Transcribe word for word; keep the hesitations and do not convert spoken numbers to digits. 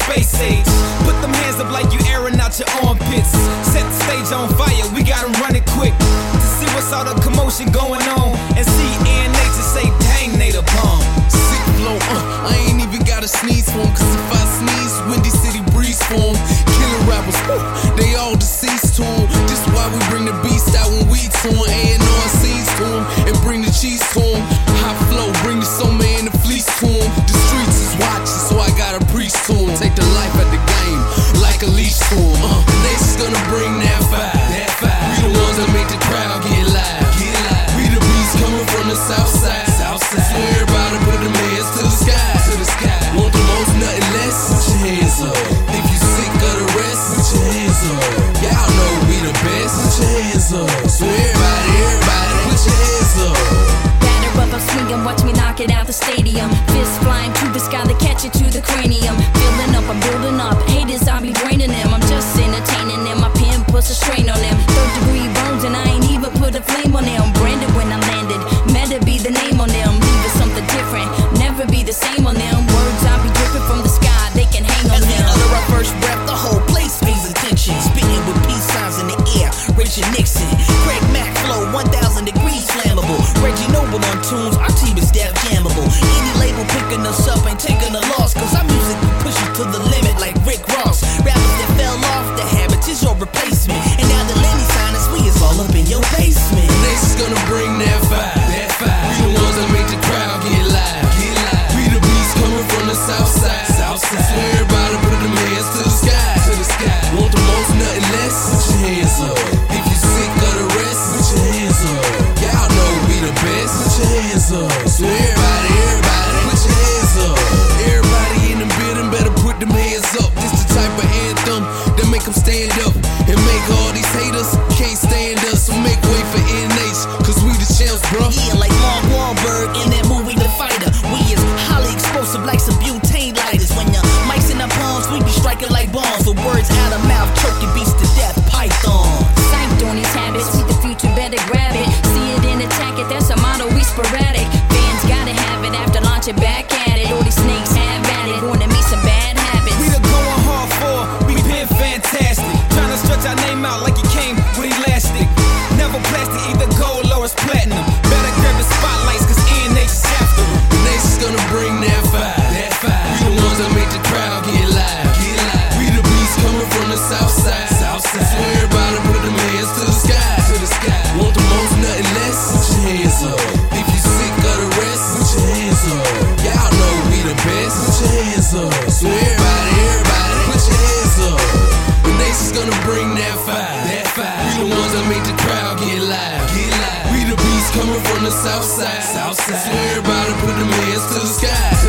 space age. Put them hands up like you airing out your armpits. Set the stage on fire, we gotta run it quick to see what's all the commotion going on. And see N H and say, dang, they the bomb. Sick flow, uh, I ain't even gotta sneeze for 'em, cause if I sneeze, Windy City breeze for 'em. Killer rappers, whew, they all deceased to 'em. This why we bring the beast out when we to 'em. A and R C's to 'em, and bring the cheese to 'em. Hot flow, bring the summer and the fleece to 'em. The streets is watching, so I gotta preach to 'em. Take the life at the game, like a leash to 'em. Uh, the nation's gonna bring that fire, that fire. We the ones that make the crowd get live, get live. We the beast coming from the south side, south side. So everybody put them hands to the sky, to the sky. Want the most, nothing less, put your hands up. If you sick of the rest, put your hands up. Y'all know we the best, put your hands up. So everybody, everybody, put your hands up. Batter up, I'm swinging, watch me knock it out the stadium. Fists flying to the sky, they catch it to the cranium. Filling up, I'm building up, haters, I be draining them. I'm just entertaining them, my pen puts a strain on them. Third degree burns and I ain't even put a flame on them. Branded when I landed, meant to be the name on them. Leave it something different, never be the same on them. Words I be dripping from the sky, they can hang on As them. we utter our first breath, the whole place pays attention. Spitting with peace signs in the air, Richard Nixon. Craig Mack flow, one thousand degrees flammable. Reggie Noble on tunes, our team is death jammable. Any label picking us up ain't taking a loss, cause our music will push you to the limit like Rick Ross. Rappers that fell off the habits is your replacement. And now the Lenny sign is we is all up in your basement. The nation's gonna bring that fire, that fire. We the ones that make the crowd get live, get live. We the beast coming from the south side, south side. So everybody put them hands to the sky, to the sky. Want the most, nothing less, put your hands up. If you sick of the rest, put your hands up. Y'all know we the best, put your hands up. So everybody, everybody, put your hands up. Everybody in the building better put them hands up. This the type of anthem that make them stand up and make all these haters can't stand us. So make way for N H, cause we the champs, bro. Yeah, like Mark Wahlberg in that movie The Fighter. We is highly explosive like some butane lighters. When your mics in our palms, we be striking like bombs. With words out of mouth, choking beats to death, Python. Psyched on these habits, see the future, better grab it. See it and attack it, that's a motto, we sporadic. Fans gotta have it after launching back at it. All these snakes have at it, gonna meet some bad habits. We the going hard for, we been fantastic. Tryna stretch our name out like it came with elastic. Never plastic, either gold or it's platinum. Better grab the spotlights, cause N H is after them. The nation's gonna bring that fire, that fire. We the ones that make the crowd get live, get live. We the beast coming from the south side, south side. So everybody put them hands to the sky, to the sky. Want the most, nothing less, put your hands up. If you sick of the rest, put your hands up. Y'all know we the best, put your hands up. So everybody, everybody, put your hands up. The nation's gonna bring that fire, that fire. We the ones that make the crowd get live, get live. We the beast coming from the south side, south side. So everybody put them hands to the sky.